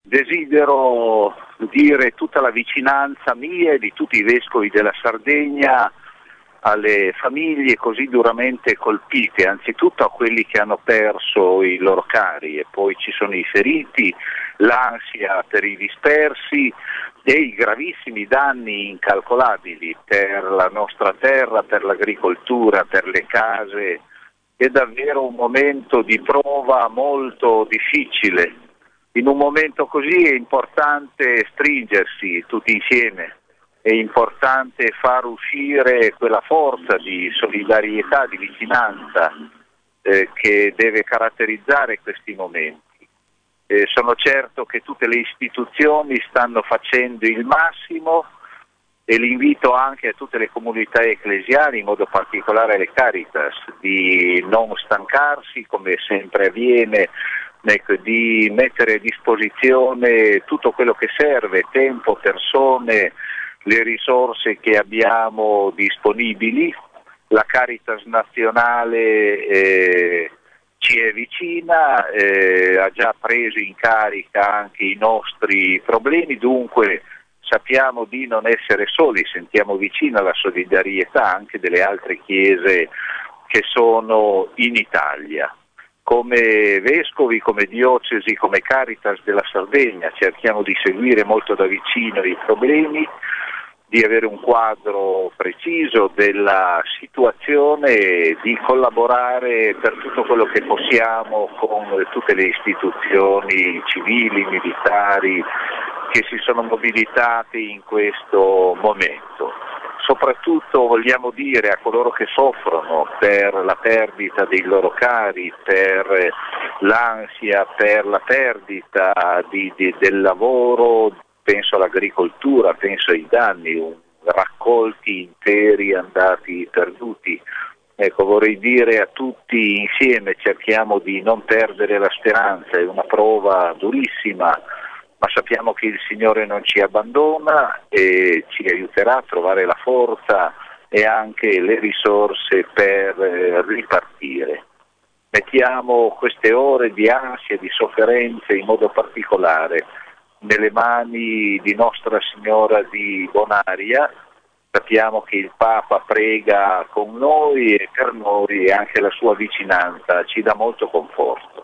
Desidero dire tutta la vicinanza mia e di tutti i vescovi della Sardegna alle famiglie così duramente colpite, anzitutto a quelli che hanno perso i loro cari, e poi ci sono i feriti, l'ansia per i dispersi e i gravissimi danni incalcolabili per la nostra terra, per l'agricoltura, per le case. È davvero un momento di prova molto difficile. In un momento così è importante stringersi tutti insieme, è importante far uscire quella forza di solidarietà, di vicinanza che deve caratterizzare questi momenti. Sono certo che tutte le istituzioni stanno facendo il massimo e l'invito anche a tutte le comunità ecclesiali, in modo particolare alle Caritas, di non stancarsi come sempre avviene, di mettere a disposizione tutto quello che serve, tempo, persone, le risorse che abbiamo disponibili. La Caritas nazionale ci è vicina, ha già preso in carica anche i nostri problemi, dunque sappiamo di non essere soli, sentiamo vicina la solidarietà anche delle altre chiese che sono in Italia. Come vescovi, come diocesi, come Caritas della Sardegna cerchiamo di seguire molto da vicino i problemi, di avere un quadro preciso della situazione e di collaborare per tutto quello che possiamo con tutte le istituzioni civili, militari che si sono mobilitate in questo momento. Soprattutto vogliamo dire a coloro che soffrono per la perdita dei loro cari, per l'ansia, per la perdita del lavoro, penso all'agricoltura, penso ai danni, raccolti interi andati perduti. Ecco, vorrei dire a tutti insieme, cerchiamo di non perdere la speranza, è una prova durissima, ma sappiamo che il Signore non ci abbandona e ci aiuterà a trovare la forza e anche le risorse per ripartire. Mettiamo queste ore di ansia e di sofferenze in modo particolare nelle mani di Nostra Signora di Bonaria. Sappiamo che il Papa prega con noi e per noi e anche la sua vicinanza ci dà molto conforto.